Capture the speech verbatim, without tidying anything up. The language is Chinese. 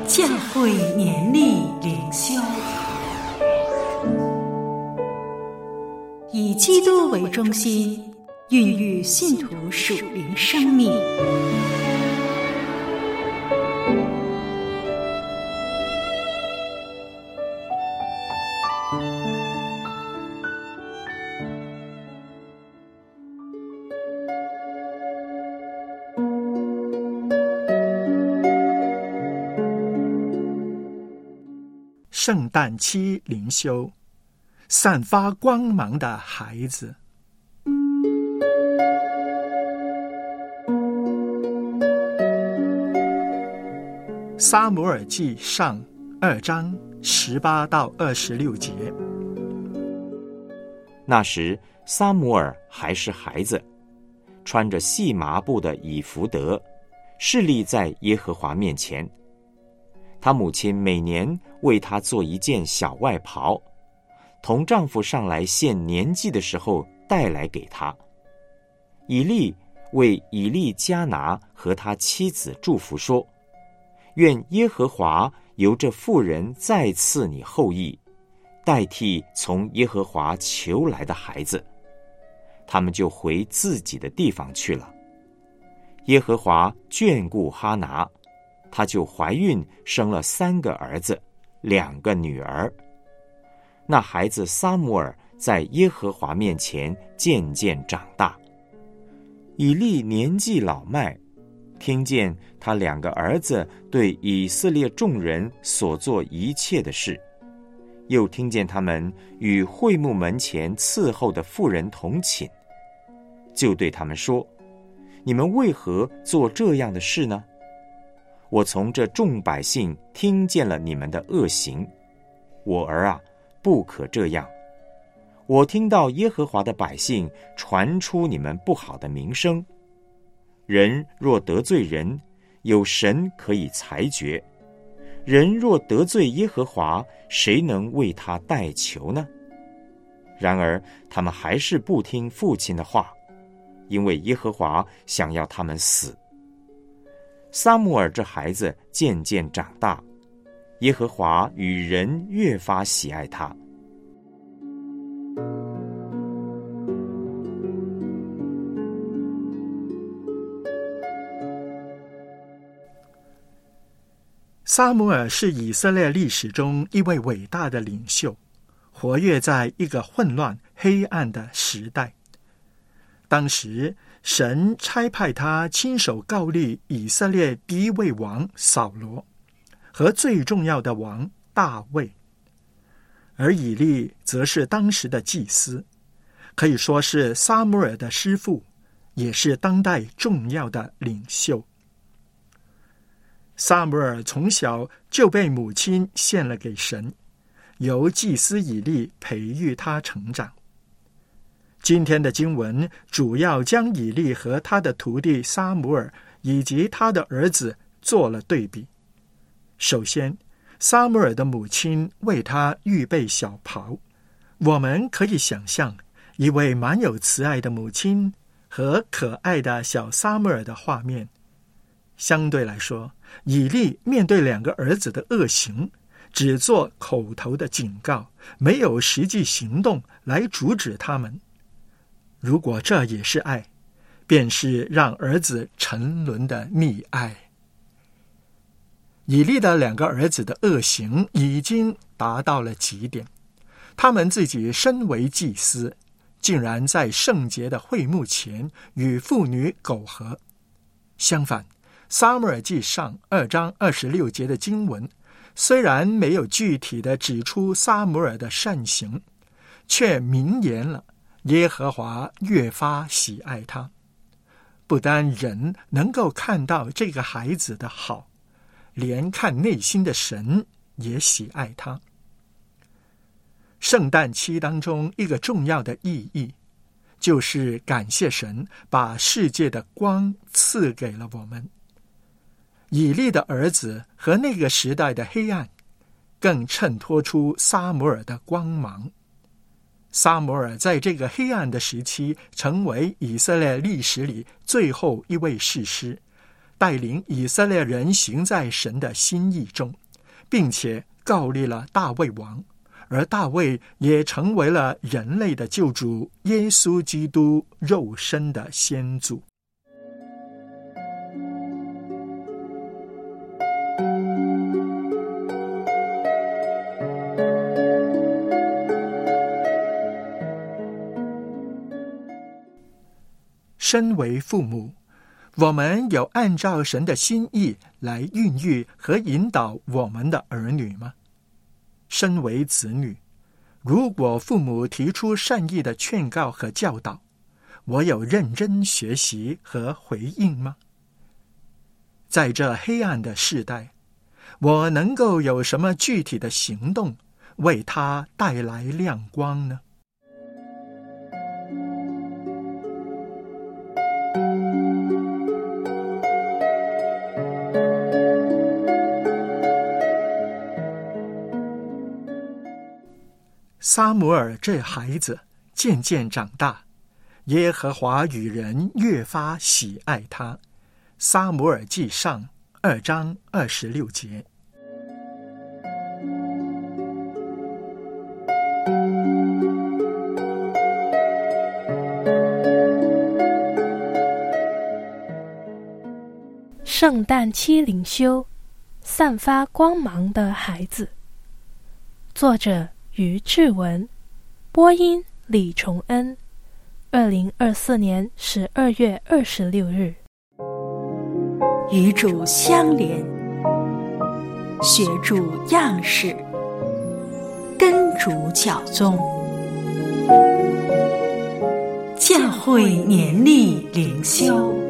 教会年历灵修，以基督为中心，孕育信徒属灵生命。 圣诞期灵修，散发光芒的孩子。撒母耳记上二章十八到二十六节。 那时撒母耳还是孩子，穿着细麻布的以弗得，侍立在耶和华面前。他母亲每年为他做一件小外袍，同丈夫上来献年祭的时候带来给他。以利为以利加拿和他妻子祝福说：愿耶和华由这妇人再赐你后裔，代替从耶和华求来的孩子。他们就回自己的地方去了。耶和华眷顾哈拿，她就怀孕生了三个儿子，两个女儿。那孩子撒母耳在耶和华面前渐渐长大。以利年纪老迈，听见他两个儿子对以色列众人所做一切的事，又听见他们与会幕门前伺候的妇人同寝，就对他们说：你们为何做这样的事呢？我从这众百姓听见了你们的恶行，我儿啊，不可这样。我听到耶和华的百姓传出你们不好的名声。人若得罪人，有神可以裁决；人若得罪耶和华，谁能为他代求呢？然而他们还是不听父亲的话，因为耶和华想要他们死。撒母耳这孩子渐渐长大，耶和华与人越发喜爱他。 撒母耳是以色列历史中一位伟大的领袖，活跃在一个混乱黑暗的时代。当时神差派他亲手膏立以色列第一位王扫罗和最重要的王大卫，而以利则是当时的祭司，可以说是撒母耳的师父，也是当代重要的领袖。撒母耳从小就被母亲献了给神，由祭司以利培育他成长。今天的经文主要将以利和他的徒弟撒母耳以及他的儿子做了对比。首先，撒母耳的母亲为他预备小袍，我们可以想象一位蛮有慈爱的母亲和可爱的小撒母耳的画面。相对来说，以利面对两个儿子的恶行，只做口头的警告，没有实际行动来阻止他们。如果这也是爱，便是让儿子沉沦的溺爱。以利的两个儿子的恶行已经达到了极点，他们自己身为祭司，竟然在圣洁的会幕前与妇女苟合。相反，撒母耳记上二章二十六节的经文，虽然没有具体的指出撒母耳的善行，却明言了耶和华越发喜爱他。不单人能够看到这个孩子的好，连看内心的神也喜爱他。圣诞期当中一个重要的意义，就是感谢神把世界的光赐给了我们。以利的儿子和那个时代的黑暗，更衬托出撒母耳的光芒。撒母耳在这个黑暗的时期，成为以色列历史里最后一位士师，带领以色列人行在神的心意中， 并且告立了大卫王，而大卫也成为了人类的救主耶稣基督肉身的先祖。身为父母，我们有按照神的心意来孕育和引导我们的儿女吗？身为子女，如果父母提出善意的劝告和教导，我有认真学习和回应吗？在这黑暗的世代，我能够有什么具体的行动为他带来亮光呢？撒母耳这孩子渐渐长大，耶和华与人越发喜爱他。撒母耳记上二章二十六节。 圣诞期灵修，散发光芒的孩子。作者于志文，播音李崇恩。二零二四年十二月二十六日。 与主相连，学主样式，跟主脚踪。教会年历灵修。